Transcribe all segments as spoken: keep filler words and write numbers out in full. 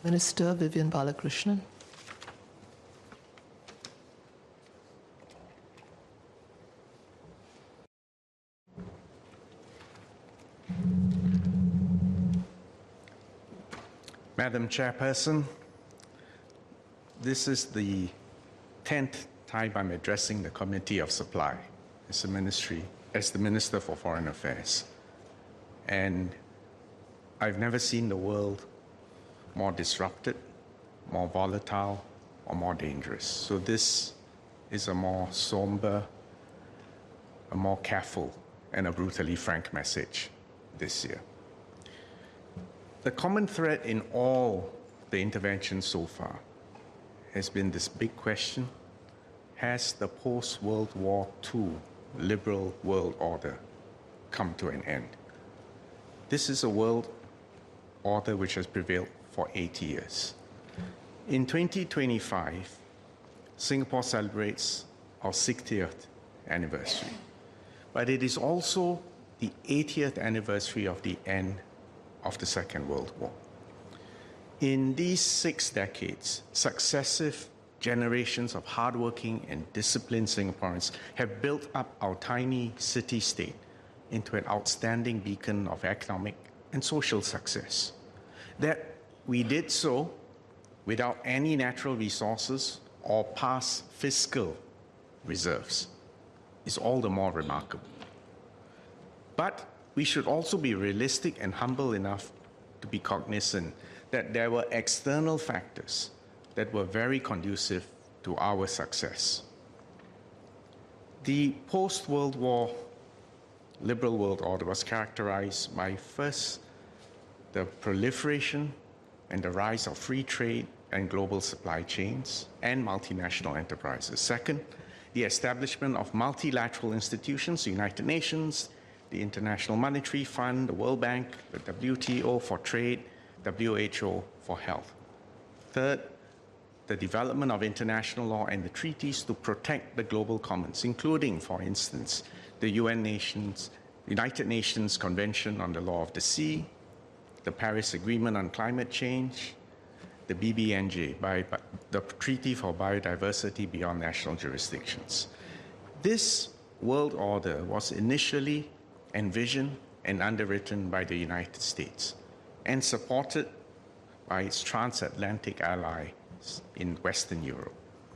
Minister Vivian Balakrishnan. Madam Chairperson, this is the tenth time I'm addressing the Committee of Supply as the Ministry, as the Minister for Foreign Affairs. And I've never seen the world more disrupted, more volatile, or more dangerous. So this is a more somber, a more careful, and a brutally frank message this year. The common thread in all the interventions so far has been this big question: has the post-World War Two liberal world order come to an end? This is a world order which has prevailed for eighty years. In twenty twenty-five, Singapore celebrates our sixtieth anniversary, but it is also the eightieth anniversary of the end of the Second World War. In these six decades, successive generations of hardworking and disciplined Singaporeans have built up our tiny city-state into an outstanding beacon of economic and social success. That we did so without any natural resources or past fiscal reserves is all the more remarkable. But we should also be realistic and humble enough to be cognizant that there were external factors that were very conducive to our success. The post-World War liberal world order was characterized by, first, the proliferation and the rise of free trade and global supply chains and multinational enterprises. Second, the establishment of multilateral institutions, the United Nations, the International Monetary Fund, the World Bank, the W T O for trade, W H O for health. Third, the development of international law and the treaties to protect the global commons, including, for instance, the U N Nations, United Nations Convention on the Law of the Sea, the Paris Agreement on Climate Change, the B B N J, by, by the Treaty for Biodiversity Beyond National Jurisdictions. This world order was initially envisioned and underwritten by the United States and supported by its transatlantic allies in Western Europe.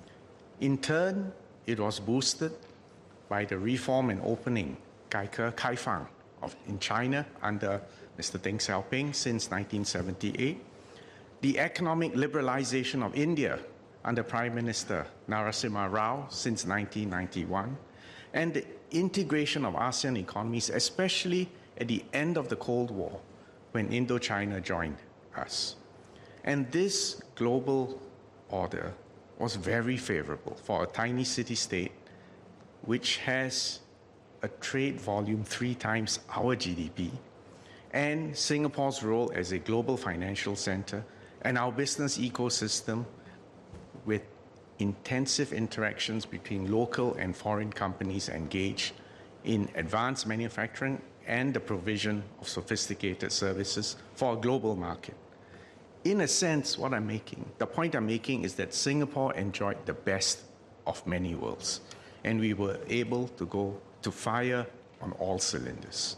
In turn, it was boosted by the reform and opening Gaike Kaifang of, in China under Mister Deng Xiaoping since nineteen seventy-eight, the economic liberalization of India under Prime Minister Narasimha Rao since nineteen ninety-one, and the integration of ASEAN economies, especially at the end of the Cold War, when Indochina joined us. And this global order was very favorable for a tiny city-state which has a trade volume three times our G D P, and Singapore's role as a global financial center, and our business ecosystem with intensive interactions between local and foreign companies engaged in advanced manufacturing and the provision of sophisticated services for a global market. In a sense, what I'm making, the point I'm making is that Singapore enjoyed the best of many worlds, and we were able to go to fire on all cylinders.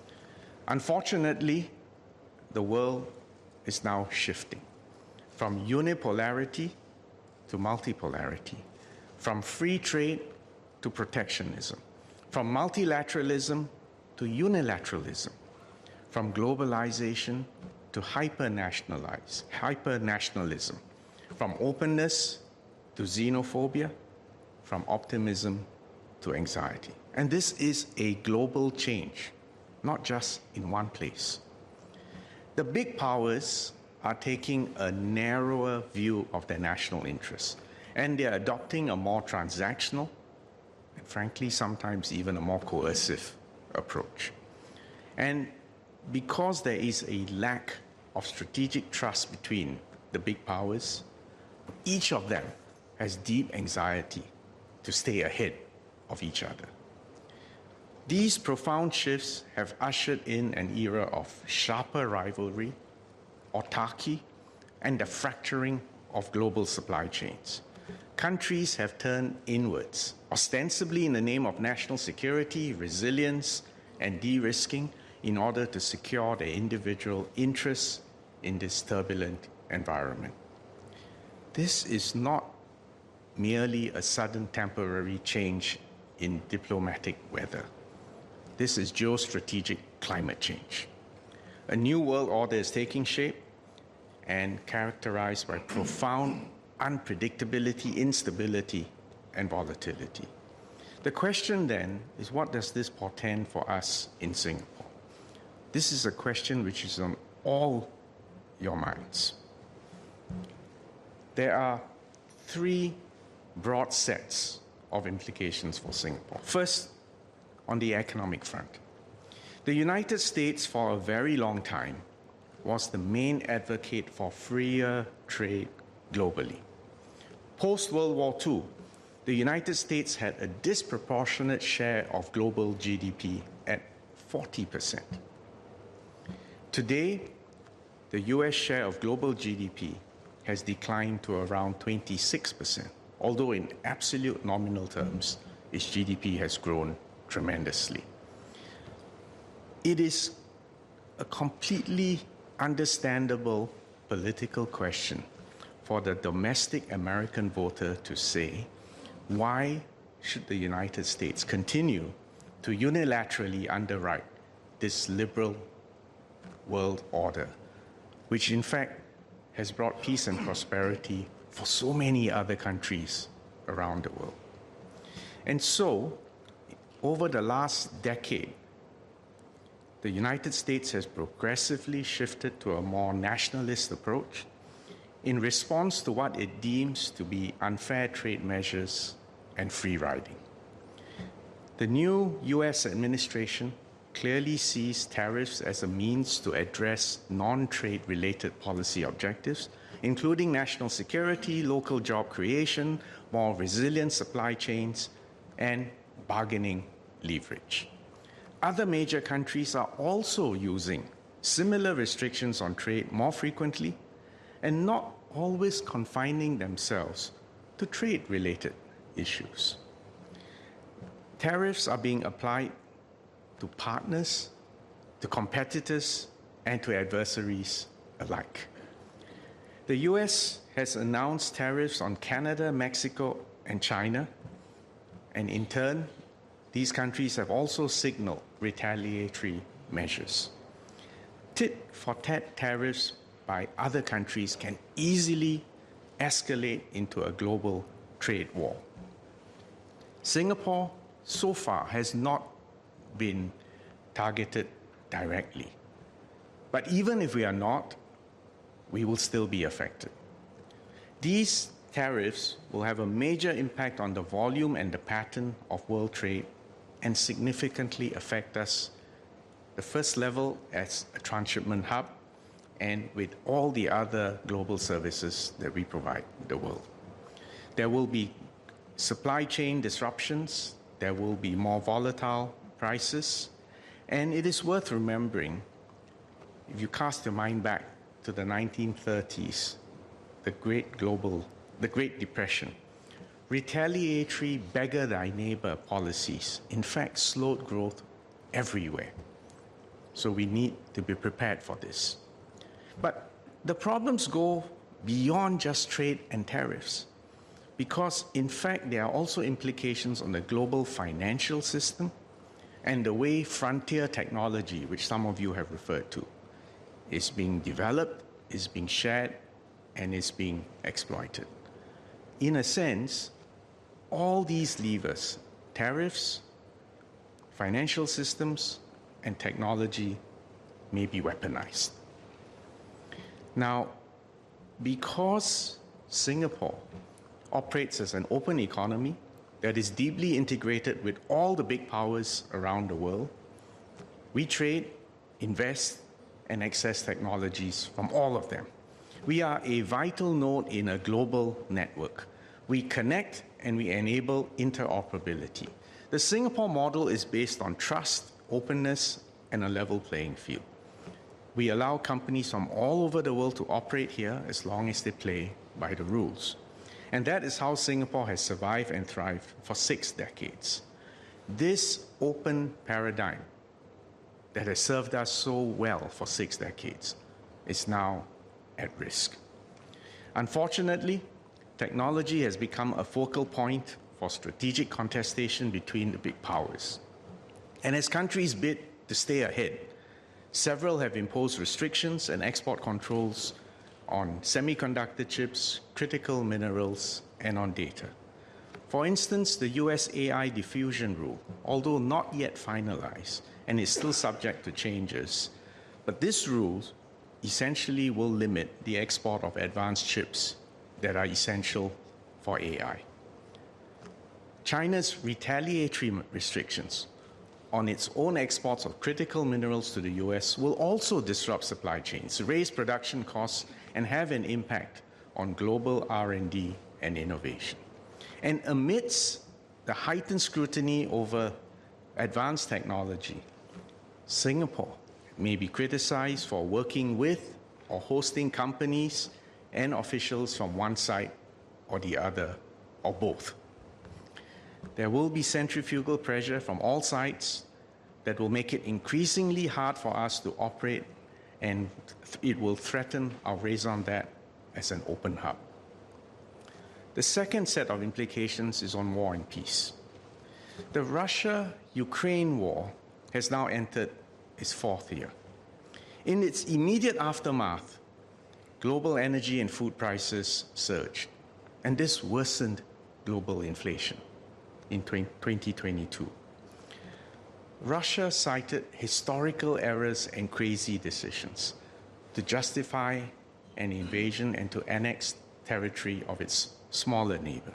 Unfortunately, the world is now shifting from unipolarity to multipolarity, from free trade to protectionism, from multilateralism to unilateralism, from globalization to hyper-nationalize, hyper-nationalism, from openness to xenophobia, from optimism to anxiety. And this is a global change, not just in one place. The big powers are taking a narrower view of their national interests, and they're adopting a more transactional, and frankly, sometimes even a more coercive approach. And because there is a lack of strategic trust between the big powers, each of them has deep anxiety to stay ahead of each other. These profound shifts have ushered in an era of sharper rivalry, autarky, and the fracturing of global supply chains. Countries have turned inwards, ostensibly in the name of national security, resilience, and de-risking, in order to secure their individual interests in this turbulent environment. This is not merely a sudden temporary change in diplomatic weather. This is geostrategic climate change. A new world order is taking shape and characterized by profound unpredictability, instability, and volatility. The question then is, what does this portend for us in Singapore? This is a question which is on all your minds. There are three broad sets of implications for Singapore. First, on the economic front. The United States, for a very long time, was the main advocate for freer trade globally. Post-World War Two, the United States had a disproportionate share of global G D P at forty percent. Today, the U S share of global G D P has declined to around twenty-six percent, although in absolute nominal terms, its G D P has grown tremendously. It is a completely understandable political question for the domestic American voter to say, why should the United States continue to unilaterally underwrite this liberal world order, which in fact has brought peace and prosperity for so many other countries around the world? And so, over the last decade, the United States has progressively shifted to a more nationalist approach in response to what it deems to be unfair trade measures and free riding. The new U S administration clearly sees tariffs as a means to address non-trade related policy objectives, including national security, local job creation, more resilient supply chains, and bargaining leverage. Other major countries are also using similar restrictions on trade more frequently and not always confining themselves to trade-related issues. Tariffs are being applied to partners, to competitors, and to adversaries alike. The U S has announced tariffs on Canada, Mexico, and China, and in turn, these countries have also signaled retaliatory measures. Tit-for-tat tariffs by other countries can easily escalate into a global trade war. Singapore, so far, has not been targeted directly. But even if we are not, we will still be affected. These tariffs will have a major impact on the volume and the pattern of world trade and significantly affect us, the first level as a transshipment hub, and with all the other global services that we provide the world. There will be supply chain disruptions, there will be more volatile prices, and it is worth remembering, if you cast your mind back to the nineteen thirties, the great global, the Great Depression, retaliatory beggar thy neighbor policies in fact slowed growth everywhere. So we need to be prepared for this. But the problems go beyond just trade and tariffs, because in fact there are also implications on the global financial system and the way frontier technology, which some of you have referred to, is being developed, is being shared, and is being exploited. In a sense, all these levers, tariffs, financial systems, and technology, may be weaponized. Now, because Singapore operates as an open economy that is deeply integrated with all the big powers around the world, we trade, invest, and access technologies from all of them. We are a vital node in a global network. We connect and we enable interoperability. The Singapore model is based on trust, openness, and a level playing field. We allow companies from all over the world to operate here as long as they play by the rules. And that is how Singapore has survived and thrived for six decades. This open paradigm that has served us so well for six decades is now at risk. Unfortunately, technology has become a focal point for strategic contestation between the big powers. And as countries bid to stay ahead, several have imposed restrictions and export controls on semiconductor chips, critical minerals, and on data. For instance, the U S A I diffusion rule, although not yet finalized and is still subject to changes, but this rule essentially will limit the export of advanced chips that are essential for A I. China's retaliatory restrictions on its own exports of critical minerals to the U S will also disrupt supply chains, raise production costs, and have an impact on global R and D and innovation. And amidst the heightened scrutiny over advanced technology, Singapore may be criticized for working with or hosting companies and officials from one side or the other, or both. There will be centrifugal pressure from all sides that will make it increasingly hard for us to operate, and it will threaten our raison d'etre as an open hub. The second set of implications is on war and peace. The Russia-Ukraine war has now entered its fourth year. In its immediate aftermath, global energy and food prices surged, and this worsened global inflation in twenty twenty-two. Russia cited historical errors and crazy decisions to justify an invasion and to annex territory of its smaller neighbor.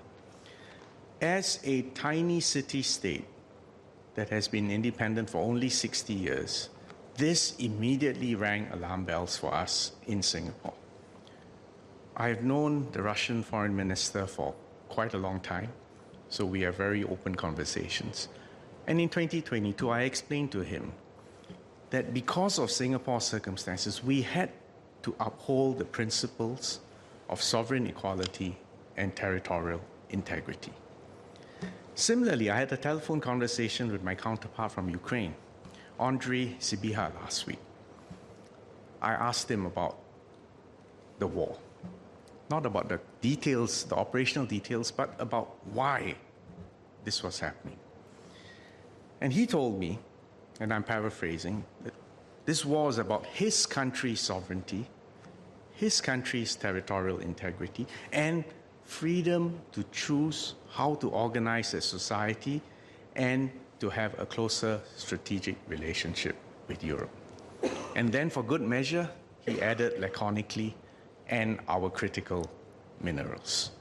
As a tiny city-state that has been independent for only sixty years, this immediately rang alarm bells for us in Singapore. I have known the Russian foreign minister for quite a long time, so we have very open conversations. And in twenty twenty-two, I explained to him that because of Singapore's circumstances, we had to uphold the principles of sovereign equality and territorial integrity. Similarly, I had a telephone conversation with my counterpart from Ukraine, Andriy Sybiha, last week. I asked him about the war, not about the details, the operational details, but about why this was happening. And he told me, and I'm paraphrasing, that this war is about his country's sovereignty, his country's territorial integrity, and freedom to choose how to organize a society and to have a closer strategic relationship with Europe. And then for good measure, he added laconically, and our critical minerals.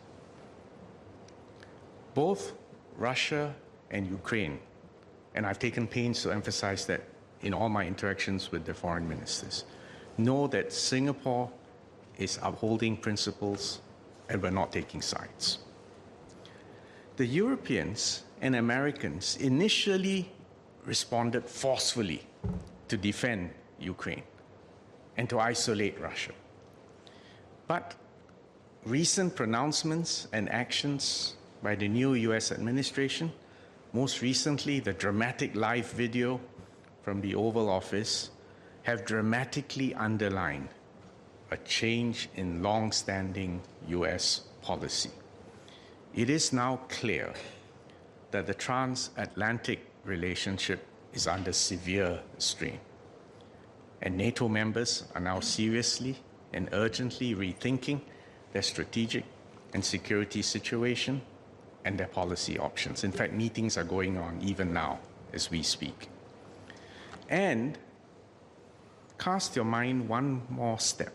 Both Russia and Ukraine, and I've taken pains to emphasize that in all my interactions with the foreign ministers, know that Singapore is upholding principles and we're not taking sides. The Europeans and Americans initially responded forcefully to defend Ukraine and to isolate Russia. But recent pronouncements and actions by the new U S administration, most recently the dramatic live video from the Oval Office, have dramatically underlined a change in long-standing U S policy. It is now clear that the transatlantic relationship is under severe strain, and NATO members are now seriously and urgently rethinking their strategic and security situation and their policy options. In fact, meetings are going on even now as we speak. And cast your mind one more step.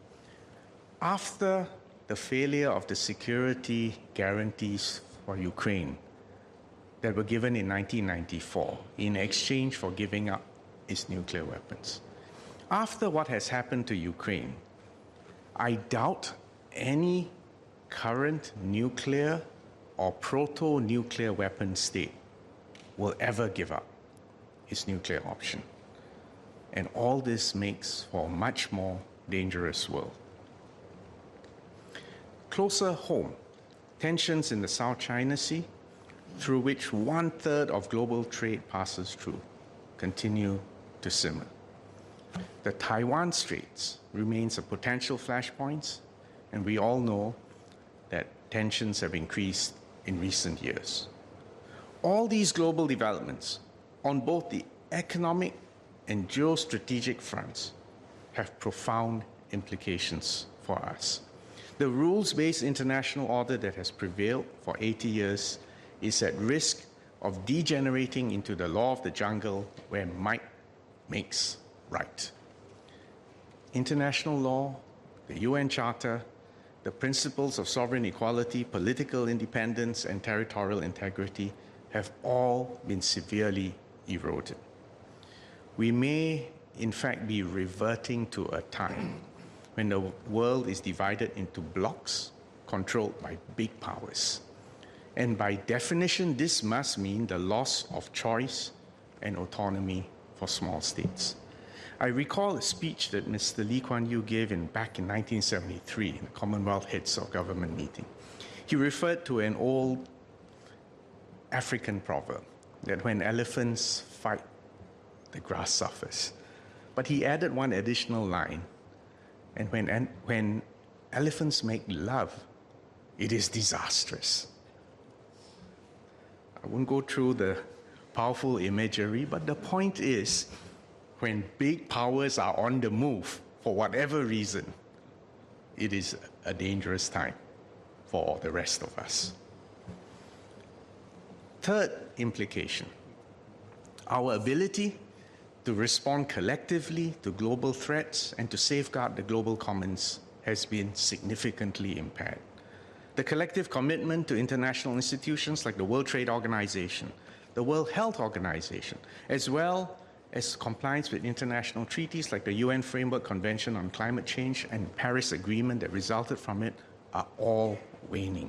After the failure of the security guarantees for Ukraine that were given in nineteen ninety-four in exchange for giving up its nuclear weapons, after what has happened to Ukraine, I doubt any current nuclear or proto-nuclear weapon state will ever give up its nuclear option. And all this makes for a much more dangerous world. Closer home, tensions in the South China Sea, through which one-third of global trade passes through, continue to simmer. The Taiwan Straits remains a potential flashpoint, and we all know that tensions have increased in recent years. All these global developments on both the economic and geostrategic fronts have profound implications for us. The rules-based international order that has prevailed for eighty years is at risk of degenerating into the law of the jungle where might makes right. International law, the U N Charter, the principles of sovereign equality, political independence, and territorial integrity have all been severely eroded. We may, in fact, be reverting to a time when the world is divided into blocs controlled by big powers. And by definition, this must mean the loss of choice and autonomy for small states. I recall a speech that Mister Lee Kuan Yew gave in, back in nineteen seventy-three in the Commonwealth Heads of Government meeting. He referred to an old African proverb that when elephants fight, the grass suffers. But he added one additional line, and when, when elephants make love, it is disastrous. I won't go through the powerful imagery, but the point is, when big powers are on the move, for whatever reason, it is a dangerous time for the rest of us. Third implication, our ability to respond collectively to global threats and to safeguard the global commons has been significantly impaired. The collective commitment to international institutions like the World Trade Organization, the World Health Organization, as well as compliance with international treaties like the U N Framework Convention on Climate Change and the Paris Agreement that resulted from it, are all waning.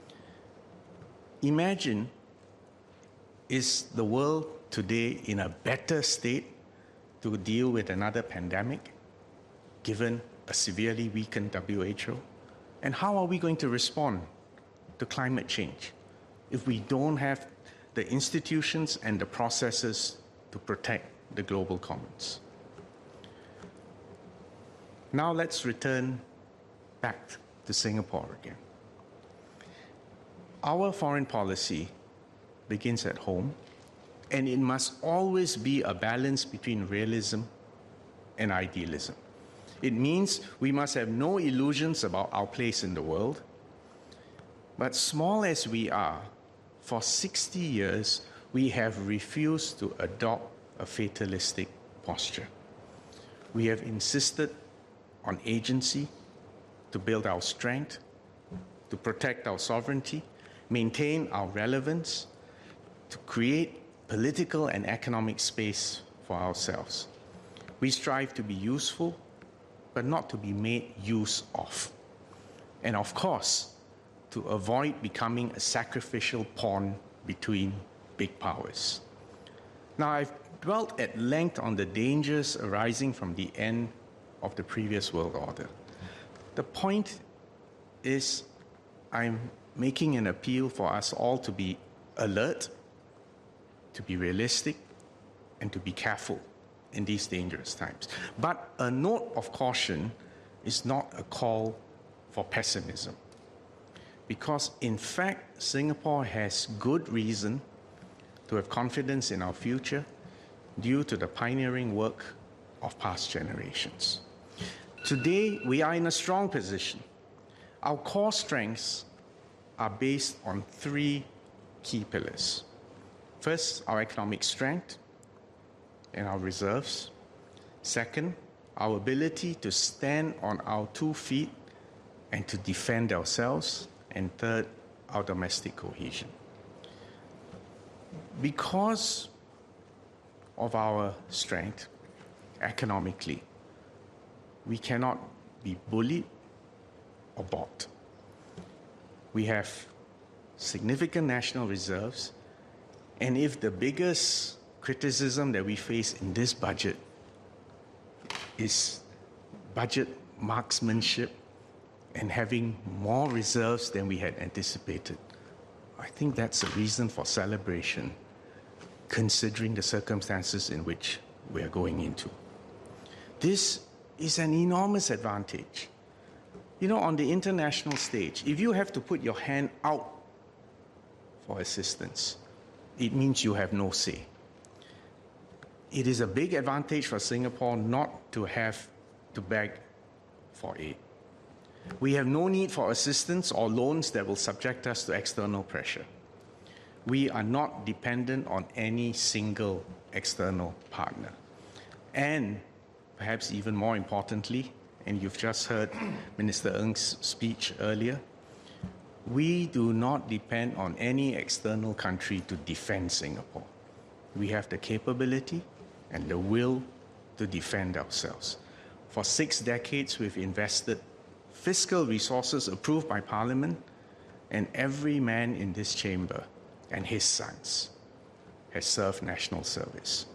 Imagine, is the world today in a better state to deal with another pandemic, given a severely weakened W H O? And how are we going to respond to climate change if we don't have the institutions and the processes to protect the global commons? Now let's return back to Singapore again. Our foreign policy begins at home, and it must always be a balance between realism and idealism. It means we must have no illusions about our place in the world. But small as we are, for sixty years, we have refused to adopt a fatalistic posture. We have insisted on agency to build our strength, to protect our sovereignty, maintain our relevance, to create political and economic space for ourselves. We strive to be useful, but not to be made use of. And of course, to avoid becoming a sacrificial pawn between big powers. Now, I've dwelt at length on the dangers arising from the end of the previous world order. The point is, I'm making an appeal for us all to be alert, to be realistic, and to be careful in these dangerous times. But a note of caution is not a call for pessimism, because in fact, Singapore has good reason to have confidence in our future due to the pioneering work of past generations. Today, we are in a strong position. Our core strengths are based on three key pillars. First, our economic strength and our reserves. Second, our ability to stand on our two feet and to defend ourselves. And third, our domestic cohesion. Because of our strength economically, we cannot be bullied or bought. We have significant national reserves, and if the biggest criticism that we face in this budget is budget marksmanship and having more reserves than we had anticipated. I think that's a reason for celebration, considering the circumstances in which we are going into. This is an enormous advantage. You know, on the international stage, if you have to put your hand out for assistance, it means you have no say. It is a big advantage for Singapore not to have to beg for aid. We have no need for assistance or loans that will subject us to external pressure. We are not dependent on any single external partner. And perhaps even more importantly, and you've just heard Minister Ng's speech earlier, we do not depend on any external country to defend Singapore. We have the capability and the will to defend ourselves. For six decades, we've invested fiscal resources approved by Parliament, and every man in this chamber and his sons has served national service.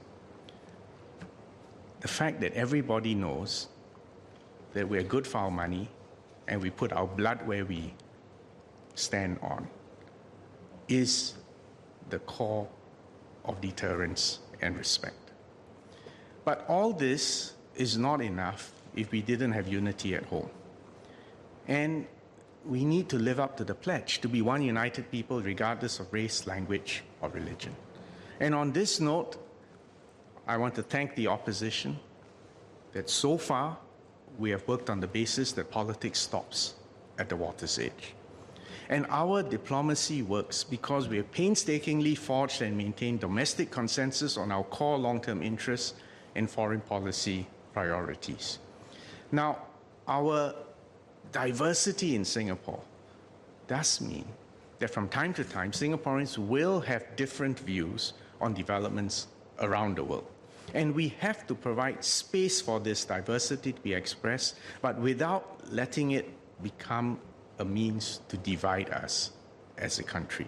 The fact that everybody knows that we're good for our money and we put our blood where we stand on is the core of deterrence and respect. But all this is not enough if we didn't have unity at home. And we need to live up to the pledge to be one united people regardless of race, language, or religion. And on this note, I want to thank the opposition that so far we have worked on the basis that politics stops at the water's edge. And our diplomacy works because we have painstakingly forged and maintained domestic consensus on our core long-term interests and foreign policy priorities. Now, our diversity in Singapore does mean that from time to time, Singaporeans will have different views on developments around the world. And we have to provide space for this diversity to be expressed, but without letting it become a means to divide us as a country.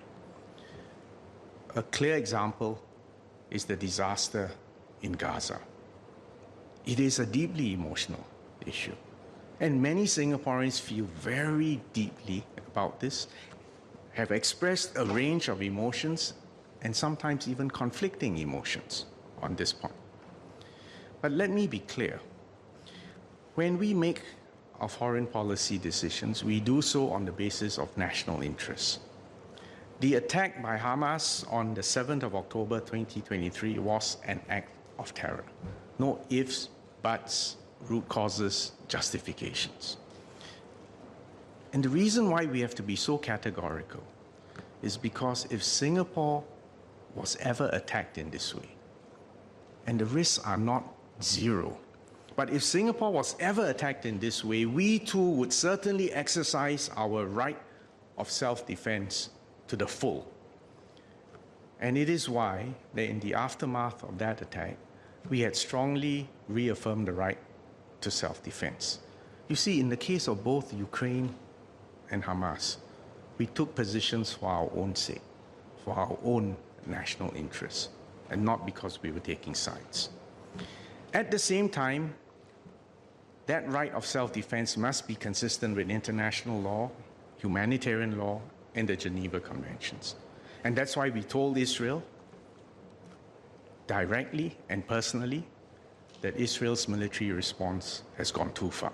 A clear example is the disaster in Gaza. It is a deeply emotional issue. And many Singaporeans feel very deeply about this, have expressed a range of emotions, and sometimes even conflicting emotions on this point. But let me be clear. When we make our foreign policy decisions, we do so on the basis of national interests. The attack by Hamas on the seventh of October twenty twenty-three was an act of terror. No ifs, buts, root causes, justifications. And the reason why we have to be so categorical is because if Singapore was ever attacked in this way, and the risks are not zero, but if Singapore was ever attacked in this way, we too would certainly exercise our right of self-defense to the full. And it is why that in the aftermath of that attack, we had strongly reaffirmed the right to self-defense. You see, in the case of both Ukraine and Hamas, we took positions for our own sake, for our own national interests, and not because we were taking sides. At the same time, that right of self-defense must be consistent with international law, humanitarian law, and the Geneva Conventions. And that's why we told Israel directly and personally that Israel's military response has gone too far.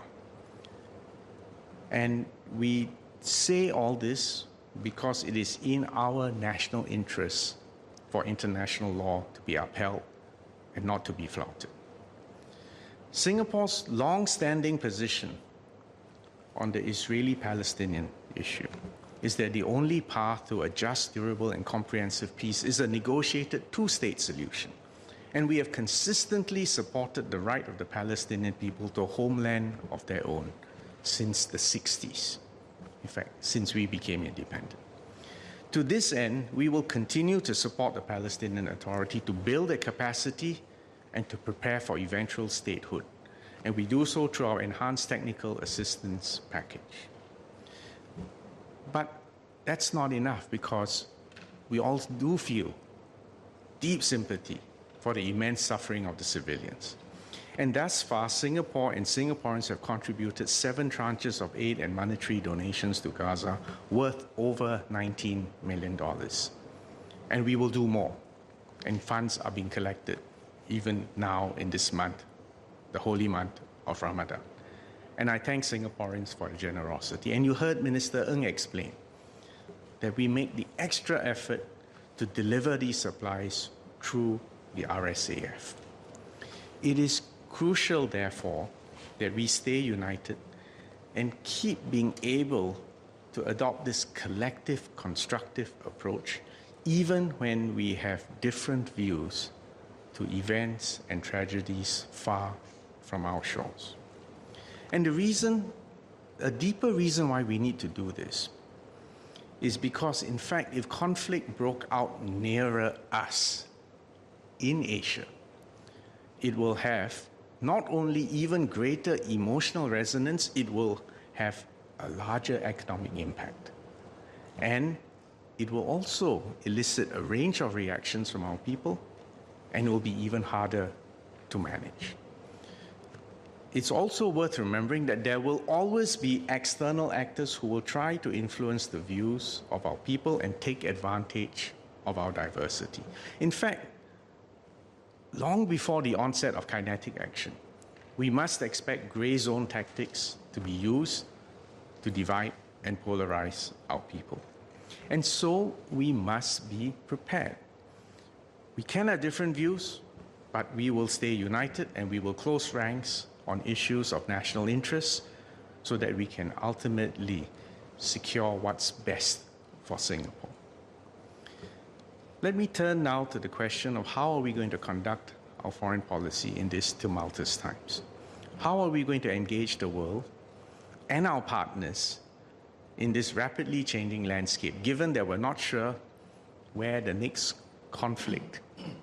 And we say all this because it is in our national interests for international law to be upheld and not to be flouted. Singapore's long-standing position on the Israeli-Palestinian issue is that the only path to a just, durable, and comprehensive peace is a negotiated two-state solution. And we have consistently supported the right of the Palestinian people to a homeland of their own since the sixties, in fact, since we became independent. To this end, we will continue to support the Palestinian Authority to build a capacity and to prepare for eventual statehood. And we do so through our enhanced technical assistance package. But that's not enough, because we all do feel deep sympathy for the immense suffering of the civilians. And thus far, Singapore and Singaporeans have contributed seven tranches of aid and monetary donations to Gaza worth over nineteen million dollars. And we will do more. And funds are being collected even now in this month, the holy month of Ramadan. And I thank Singaporeans for their generosity. And you heard Minister Ng explain that we make the extra effort to deliver these supplies through the R S A F. It is crucial, therefore, that we stay united and keep being able to adopt this collective, constructive approach, even when we have different views to events and tragedies far from our shores. And the reason, a deeper reason why we need to do this is because, in fact, if conflict broke out nearer us in Asia, it will have not only even greater emotional resonance, it will have a larger economic impact. And it will also elicit a range of reactions from our people, and it will be even harder to manage. It's also worth remembering that there will always be external actors who will try to influence the views of our people and take advantage of our diversity. In fact, long before the onset of kinetic action, we must expect gray zone tactics to be used to divide and polarize our people. And so we must be prepared. We can have different views, but we will stay united and we will close ranks on issues of national interest so that we can ultimately secure what's best for Singapore. Let me turn now to the question of how are we going to conduct our foreign policy in these tumultuous times? How are we going to engage the world and our partners in this rapidly changing landscape, given that we're not sure where the next conflict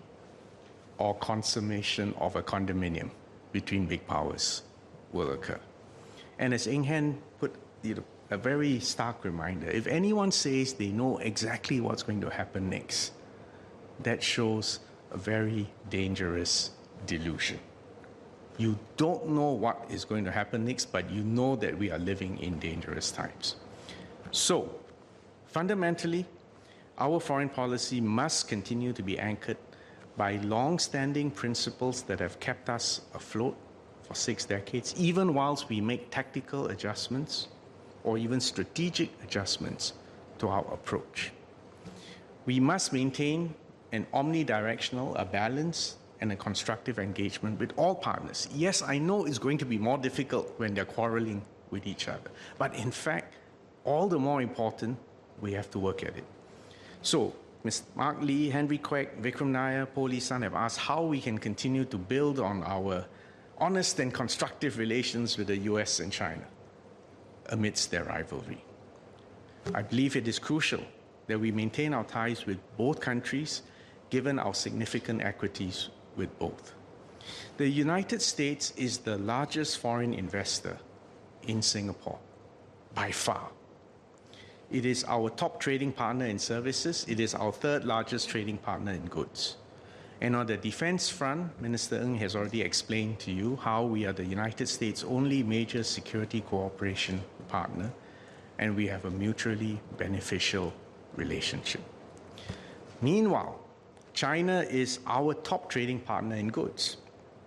or consummation of a condominium between big powers will occur? And as Eng Hen put, you know, a very stark reminder, if anyone says they know exactly what's going to happen next, that shows a very dangerous delusion. You don't know what is going to happen next, but you know that we are living in dangerous times. So, fundamentally, our foreign policy must continue to be anchored by long-standing principles that have kept us afloat for six decades, even whilst we make tactical adjustments or even strategic adjustments to our approach. We must maintain an omnidirectional, a balance, and a constructive engagement with all partners. Yes, I know it's going to be more difficult when they're quarreling with each other, but in fact, all the more important, we have to work at it. So, Mister Mark Lee, Henry Quek, Vikram Nair, Po Lee Sun have asked how we can continue to build on our honest and constructive relations with the U S and China amidst their rivalry. I believe it is crucial that we maintain our ties with both countries, given our significant equities with both. The United States is the largest foreign investor in Singapore, by far. It is our top trading partner in services. It is our third largest trading partner in goods. And on the defense front, Minister Ng has already explained to you how we are the United States' only major security cooperation partner, and we have a mutually beneficial relationship. Meanwhile, China is our top trading partner in goods.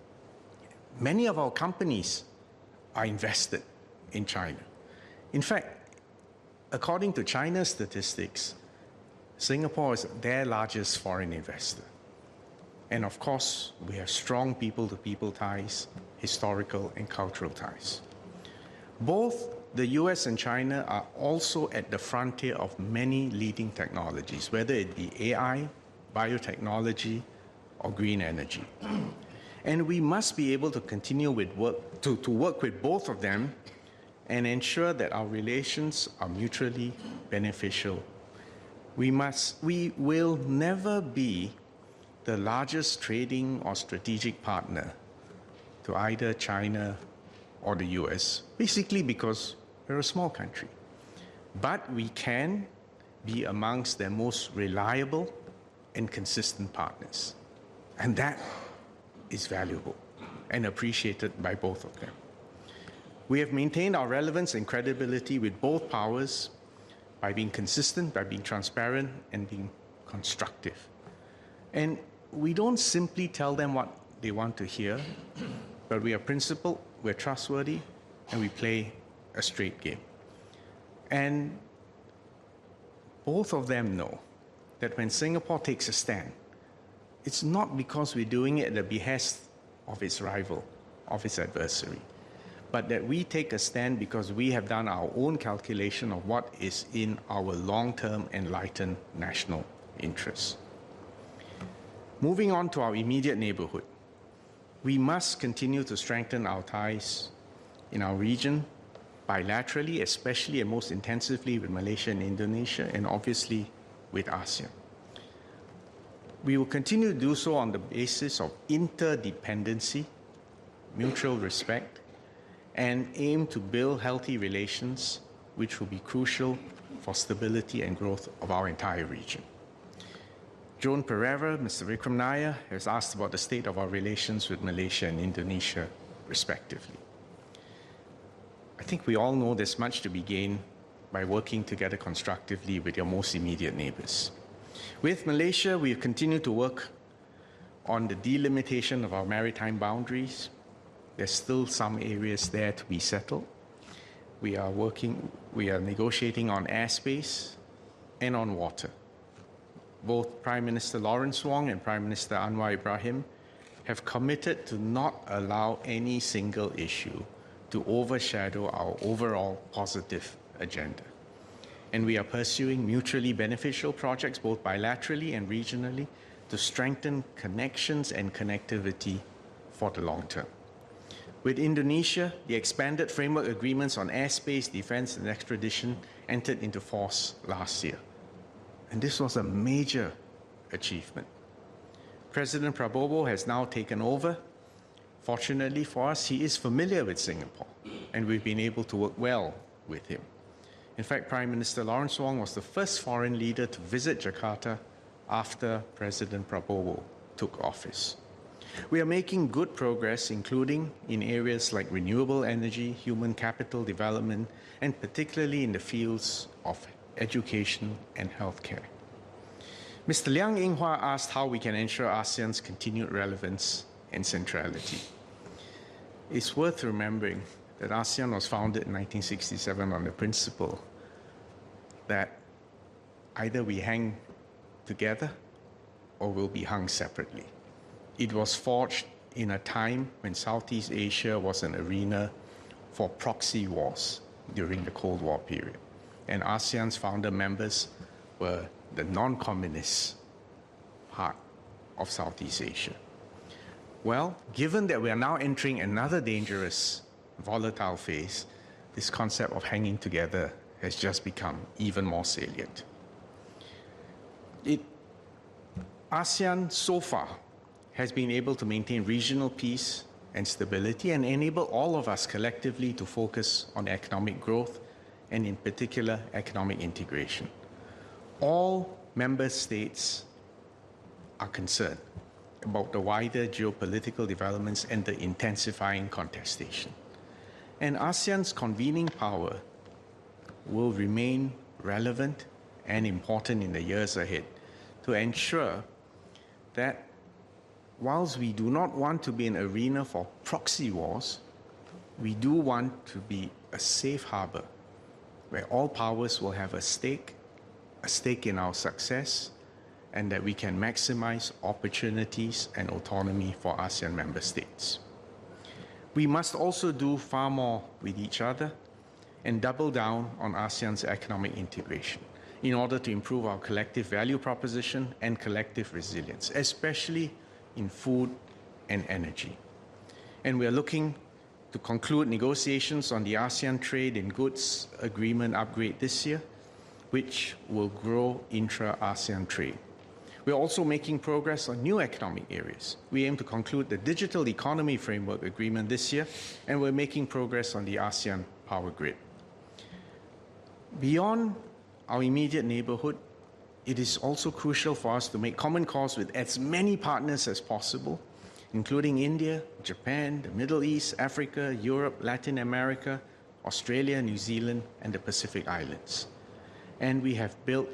Many of our companies are invested in China. In fact, according to China's statistics, Singapore is their largest foreign investor. And of course, we have strong people-to-people ties, historical and cultural ties. Both the U S and China are also at the frontier of many leading technologies, whether it be A I, biotechnology, or green energy. And we must be able to continue with work, to, to work with both of them and ensure that our relations are mutually beneficial. We must, we will never be the largest trading or strategic partner to either China or the U S, basically because we're a small country. But we can be amongst their most reliable and consistent partners. And that is valuable. and appreciated by both of them. We have maintained our relevance and credibility with both powers by being consistent, by being transparent, and being constructive. And we don't simply tell them what they want to hear, but we are principled, we're trustworthy, and we play a straight game. And both of them know that when Singapore takes a stand, it's not because we're doing it at the behest of its rival, of its adversary, but that we take a stand because we have done our own calculation of what is in our long-term enlightened national interests. Moving on to our immediate neighborhood, we must continue to strengthen our ties in our region bilaterally, especially and most intensively with Malaysia and Indonesia, and obviously with ASEAN. We will continue to do so on the basis of interdependency, mutual respect, and aim to build healthy relations which will be crucial for stability and growth of our entire region. Joan Pereira, Mister Vikram Nair has asked about the state of our relations with Malaysia and Indonesia, respectively. I think we all know there's much to be gained by working together constructively with your most immediate neighbors. With Malaysia, we have continued to work on the delimitation of our maritime boundaries. There's still some areas there to be settled. We are working, we are negotiating on airspace and on water. Both Prime Minister Lawrence Wong and Prime Minister Anwar Ibrahim have committed to not allow any single issue to overshadow our overall positive agenda. And we are pursuing mutually beneficial projects, both bilaterally and regionally, to strengthen connections and connectivity for the long term. With Indonesia, the expanded framework agreements on airspace, defense, and extradition entered into force last year. And this was a major achievement. President Prabowo has now taken over. Fortunately for us, he is familiar with Singapore, and we've been able to work well with him. In fact, Prime Minister Lawrence Wong was the first foreign leader to visit Jakarta after President Prabowo took office. We are making good progress, including in areas like renewable energy, human capital development, and particularly in the fields of education and healthcare. Mister Liang Eng-hwa asked how we can ensure ASEAN's continued relevance and centrality. It's worth remembering that ASEAN was founded in nineteen sixty-seven on the principle that either we hang together or we'll be hung separately. It was forged in a time when Southeast Asia was an arena for proxy wars during the Cold War period. And ASEAN's founder members were the non-communist part of Southeast Asia. Well, given that we are now entering another dangerous, volatile phase, this concept of hanging together has just become even more salient. It, ASEAN so far has been able to maintain regional peace and stability and enable all of us collectively to focus on economic growth and in particular economic integration. All member states are concerned about the wider geopolitical developments and the intensifying contestation. And ASEAN's convening power will remain relevant and important in the years ahead to ensure that whilst we do not want to be an arena for proxy wars, we do want to be a safe harbor where all powers will have a stake, a stake in our success, and that we can maximize opportunities and autonomy for ASEAN member states. We must also do far more with each other and double down on ASEAN's economic integration in order to improve our collective value proposition and collective resilience, especially in food and energy. And we are looking to conclude negotiations on the ASEAN Trade in Goods Agreement upgrade this year, which will grow intra-ASEAN trade. We are also making progress on new economic areas. We aim to conclude the Digital Economy Framework Agreement this year, and we're making progress on the ASEAN Power Grid. Beyond our immediate neighborhood, it is also crucial for us to make common cause with as many partners as possible including India, Japan, the Middle East, Africa, Europe, Latin America, Australia, New Zealand, and the Pacific Islands. And we have built,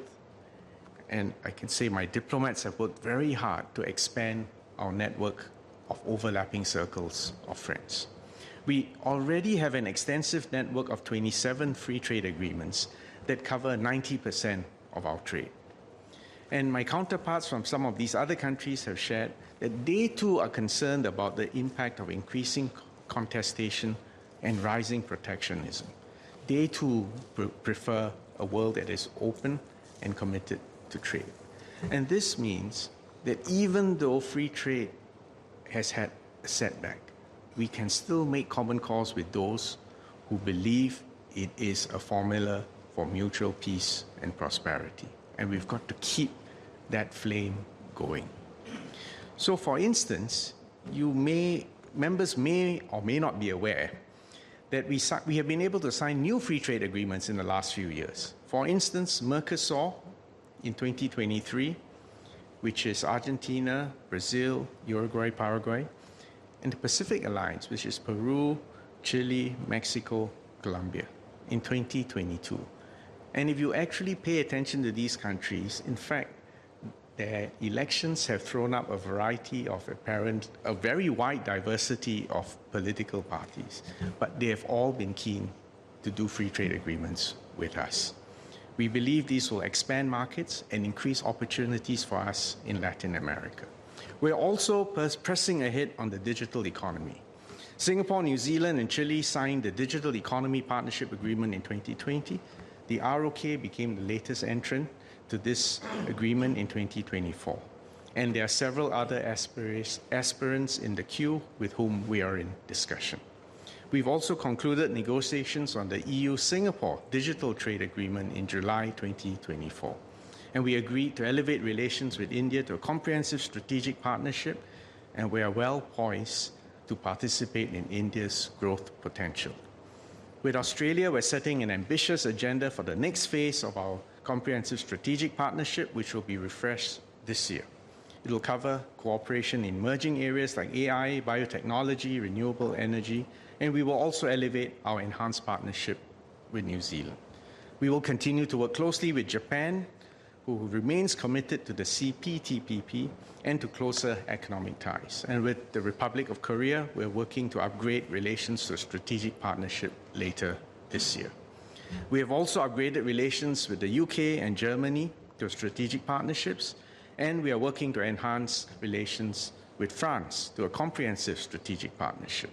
and I can say my diplomats have worked very hard to expand our network of overlapping circles of friends. We already have an extensive network of twenty-seven free trade agreements that cover ninety percent of our trade. And my counterparts from some of these other countries have shared that they too are concerned about the impact of increasing contestation and rising protectionism. They too pre- prefer a world that is open and committed to trade. And this means that even though free trade has had a setback, we can still make common cause with those who believe it is a formula for mutual peace and prosperity. And we've got to keep that flame going. So, for instance, you may, members may or may not be aware that we, we have been able to sign new free trade agreements in the last few years. For instance, Mercosur in twenty twenty-three, which is Argentina, Brazil, Uruguay, Paraguay, and the Pacific Alliance, which is Peru, Chile, Mexico, Colombia, in twenty twenty-two. And if you actually pay attention to these countries, in fact, their elections have thrown up a variety of apparent, a very wide diversity of political parties, but they have all been keen to do free trade agreements with us. We believe these will expand markets and increase opportunities for us in Latin America. We're also pressing ahead on the digital economy. Singapore, New Zealand, and Chile signed the Digital Economy Partnership Agreement in twenty twenty. The R O K became the latest entrant to this agreement in twenty twenty-four. And there are several other aspirants in the queue with whom we are in discussion. We've also concluded negotiations on the E U-Singapore Digital Trade Agreement in July twenty twenty-four. And we agreed to elevate relations with India to a comprehensive strategic partnership, and we are well poised to participate in India's growth potential. With Australia, we're setting an ambitious agenda for the next phase of our comprehensive strategic partnership, which will be refreshed this year. It will cover cooperation in emerging areas like A I, biotechnology, renewable energy, and we will also elevate our enhanced partnership with New Zealand. We will continue to work closely with Japan, who remains committed to the C P T P P and to closer economic ties. And with the Republic of Korea, we're working to upgrade relations to a strategic partnership later this year. We have also upgraded relations with the U K and Germany to strategic partnerships, and we are working to enhance relations with France to a comprehensive strategic partnership.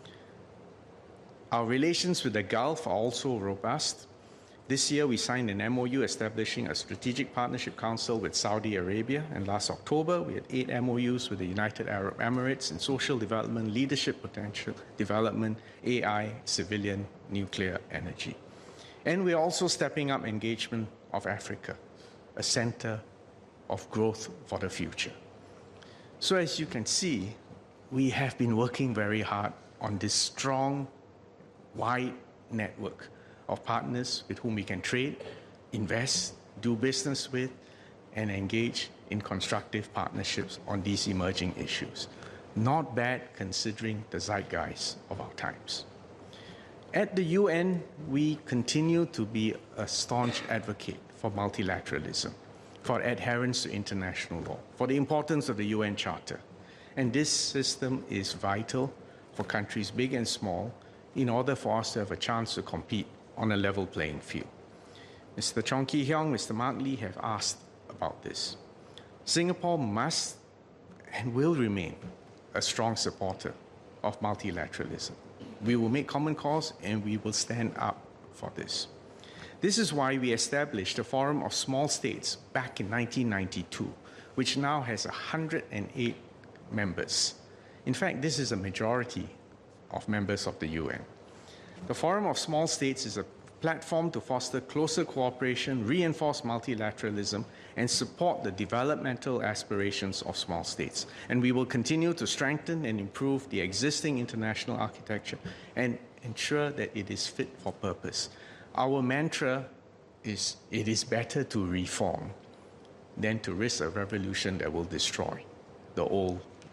Our relations with the Gulf are also robust. This year, we signed an M O U establishing a Strategic Partnership Council with Saudi Arabia, and last October, we had eight M O Us with the United Arab Emirates in social development, leadership potential development, A I, civilian, nuclear energy. And we're also stepping up engagement of Africa, a center of growth for the future. So as you can see, we have been working very hard on this strong, wide network of partners with whom we can trade, invest, do business with, and engage in constructive partnerships on these emerging issues. Not bad considering the zeitgeist of our times. At the U N, we continue to be a staunch advocate for multilateralism, for adherence to international law, for the importance of the U N Charter. And this system is vital for countries big and small in order for us to have a chance to compete on a level playing field. Mister Chong Kee-hiong, Mister Mark Lee have asked about this. Singapore must and will remain a strong supporter of multilateralism. We will make common cause and we will stand up for this. This is why we established the Forum of Small States back in nineteen ninety-two, which now has one hundred eight members. In fact, this is a majority of members of the U N. The Forum of Small States is a platform to foster closer cooperation, reinforce multilateralism, and support the developmental aspirations of small states. And we will continue to strengthen and improve the existing international architecture and ensure that it is fit for purpose. Our mantra is, it is better to reform than to risk a revolution that will destroy the old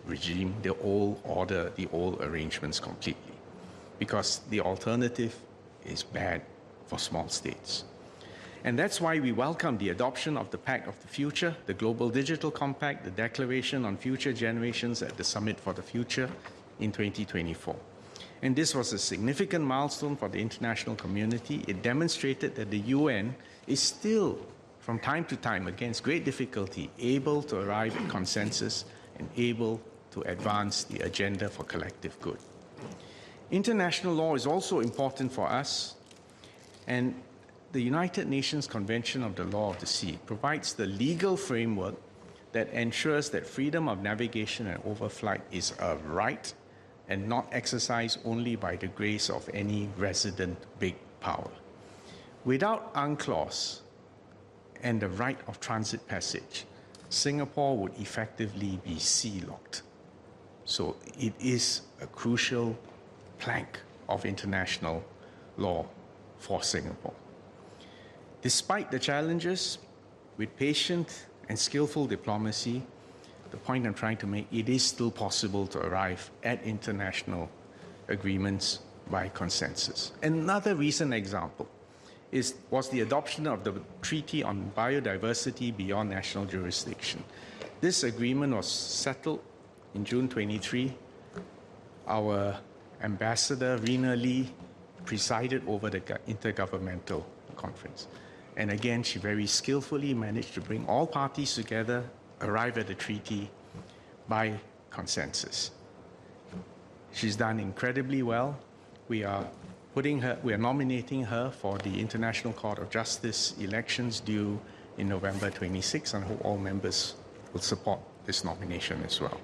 regime, the old order, the old arrangements completely. Because the alternative is bad for small states. And that's why we welcome the adoption of the Pact of the Future, the Global Digital Compact, the Declaration on Future Generations at the Summit for the Future in twenty twenty-four. And this was a significant milestone for the international community. It demonstrated that the U N is still, from time to time, against great difficulty, able to arrive at consensus and able to advance the agenda for collective good. International law is also important for us, and the United Nations Convention of the Law of the Sea provides the legal framework that ensures that freedom of navigation and overflight is a right and not exercised only by the grace of any resident big power. Without UNCLOS and the right of transit passage, Singapore would effectively be sea-locked. So it is a crucial plank of international law for Singapore. Despite the challenges, with patient and skillful diplomacy, the point I'm trying to make, it is still possible to arrive at international agreements by consensus. Another recent example is, was the adoption of the Treaty on Biodiversity Beyond National Jurisdiction. This agreement was settled in June twenty-three. Our ambassador, Rina Lee, presided over the intergovernmental conference. And again, she very skillfully managed to bring all parties together, arrive at a treaty by consensus. She's done incredibly well. We are putting her, we are nominating her for the International Court of Justice elections due in November twenty-sixth, and I hope all members will support this nomination as well.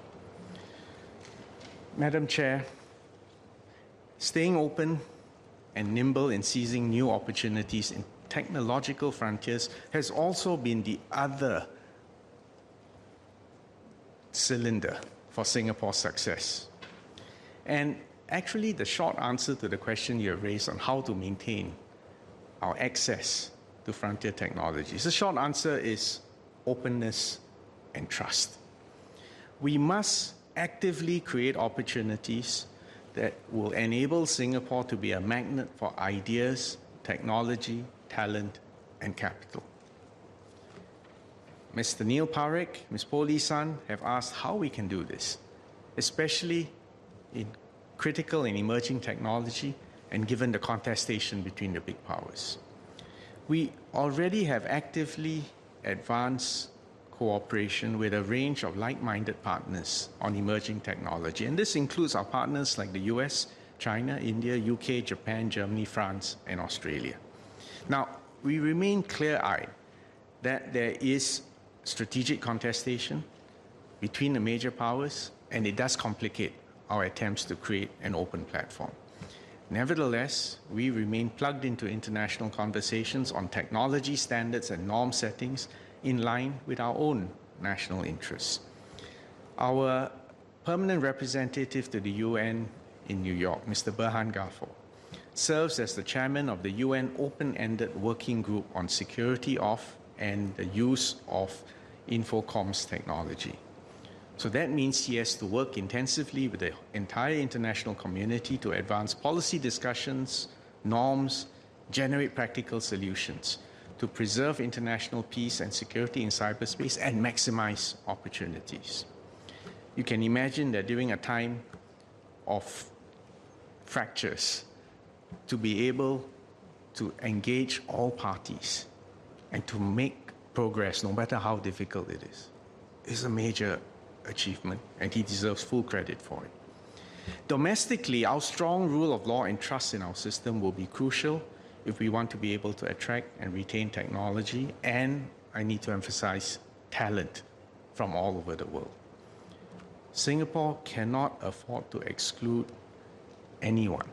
Madam Chair, staying open and nimble in seizing new opportunities in technological frontiers has also been the other cylinder for Singapore's success. And actually, the short answer to the question you raised on how to maintain our access to frontier technologies, the short answer is openness and trust. We must actively create opportunities that will enable Singapore to be a magnet for ideas, technology, talent, and capital. Mister Neil Parekh, Miz Po Lee Sun have asked how we can do this, especially in critical and emerging technology and given the contestation between the big powers. We already have actively advanced cooperation with a range of like-minded partners on emerging technology, and this includes our partners like the U S, China, India, U K, Japan, Germany, France, and Australia. Now, we remain clear-eyed that there is strategic contestation between the major powers, and it does complicate our attempts to create an open platform. Nevertheless, we remain plugged into international conversations on technology standards and norm settings in line with our own national interests. Our permanent representative to the U N in New York, Mister Berhan Ghafor, serves as the chairman of the U N Open-Ended Working Group on Security of and the Use of Infocomms Technology. So that means he has to work intensively with the entire international community to advance policy discussions, norms, generate practical solutions to preserve international peace and security in cyberspace and maximize opportunities. You can imagine that during a time of fractures, to be able to engage all parties and to make progress, no matter how difficult it is, is a major achievement, and he deserves full credit for it. Domestically, our strong rule of law and trust in our system will be crucial if we want to be able to attract and retain technology, and I need to emphasize talent from all over the world. Singapore cannot afford to exclude anyone,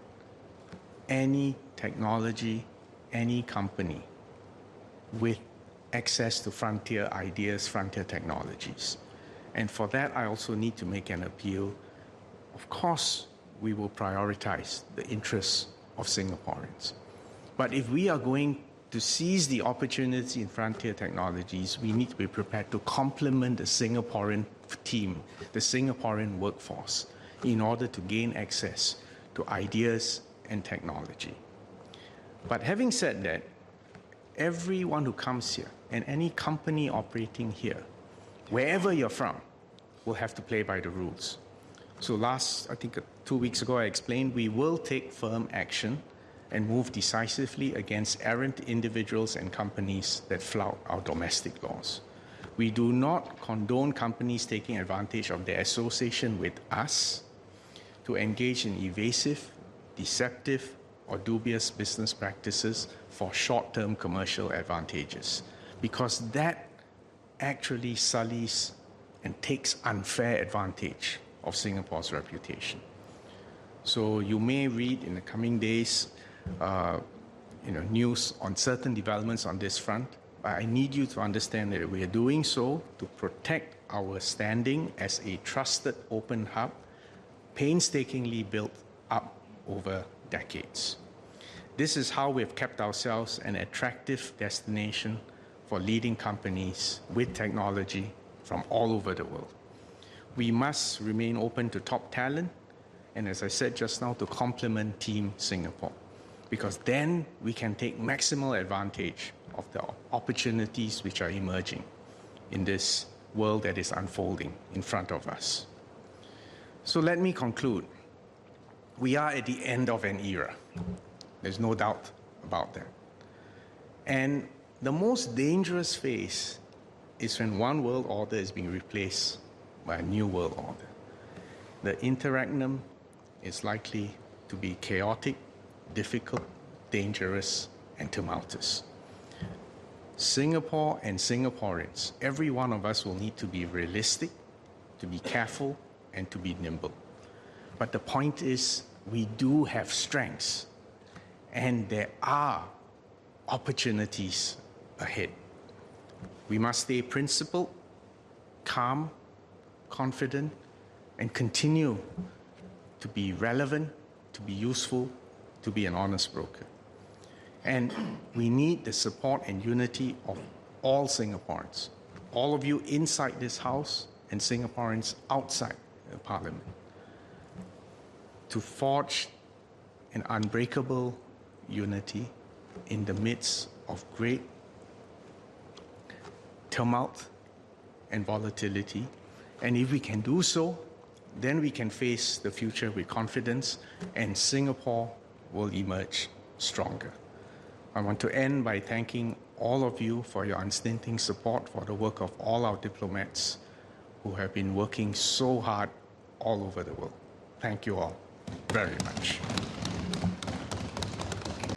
any technology, any company with access to frontier ideas, frontier technologies. And for that, I also need to make an appeal. Of course, we will prioritize the interests of Singaporeans. But if we are going To seize the opportunity in frontier technologies, we need to be prepared to complement the Singaporean team, the Singaporean workforce, in order to gain access to ideas and technology. But having said that, everyone who comes here and any company operating here, wherever you're from, will have to play by the rules. So last, I think two weeks ago, I explained we will take firm action and move decisively against errant individuals and companies that flout our domestic laws. We do not condone companies taking advantage of their association with us to engage in evasive, deceptive, or dubious business practices for short-term commercial advantages, because that actually sullies and takes unfair advantage of Singapore's reputation. So you may read in the coming days Uh, you know, news on certain developments on this front, but I need you to understand that we are doing so to protect our standing as a trusted open hub, painstakingly built up over decades. This is how we have kept ourselves an attractive destination for leading companies with technology from all over the world. We must remain open to top talent, and as I said just now, to complement Team Singapore, because then we can take maximal advantage of the opportunities which are emerging in this world that is unfolding in front of us. So let me conclude. We are at the end of an era. There's no doubt about that. And the most dangerous phase is when one world order is being replaced by a new world order. The interregnum is likely to be chaotic, difficult, dangerous, and tumultuous. Singapore and Singaporeans, every one of us will need to be realistic, to be careful, and to be nimble. But the point is, we do have strengths, and there are opportunities ahead. We must stay principled, calm, confident, and continue to be relevant, to be useful, to be an honest broker. And we need the support and unity of all Singaporeans, all of you inside this house and Singaporeans outside the Parliament, to forge an unbreakable unity in the midst of great tumult and volatility. And if we can do so, then we can face the future with confidence, and Singapore will emerge stronger. I want to end by thanking all of you for your unstinting support for the work of all our diplomats who have been working so hard all over the world. Thank you all very much.